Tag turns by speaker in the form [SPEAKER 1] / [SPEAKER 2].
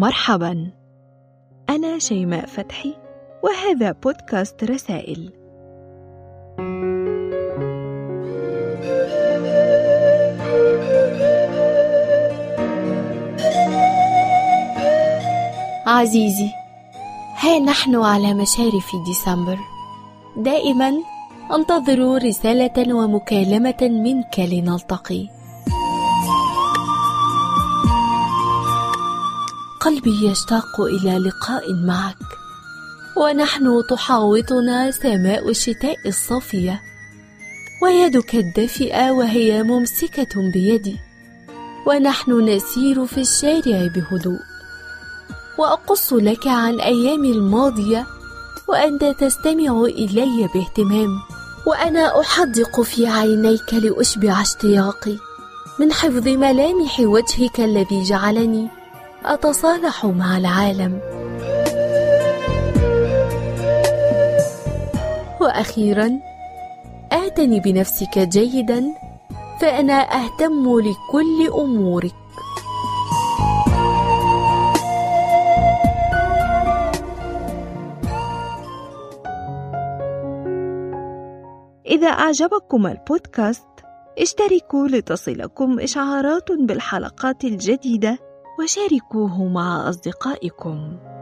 [SPEAKER 1] مرحبا، أنا شيماء فتحي، وهذا بودكاست رسائل.
[SPEAKER 2] عزيزي، ها نحن على مشارف ديسمبر. دائما أنتظر رسالة ومكالمة منك لنلتقي. قلبي يشتاق إلى لقاء معك، ونحن تحاوطنا سماء الشتاء الصافية، ويدك الدافئة وهي ممسكة بيدي، ونحن نسير في الشارع بهدوء، وأقص لك عن أيامي الماضية وأنت تستمع إلي باهتمام، وأنا أحدق في عينيك لأشبع اشتياقي من حفظ ملامح وجهك الذي جعلني أتصالح مع العالم. وأخيرا، اعتني بنفسك جيدا، فأنا أهتم لكل أمورك.
[SPEAKER 1] إذا أعجبكم البودكاست اشتركوا لتصلكم إشعارات بالحلقات الجديدة، وشاركوه مع أصدقائكم.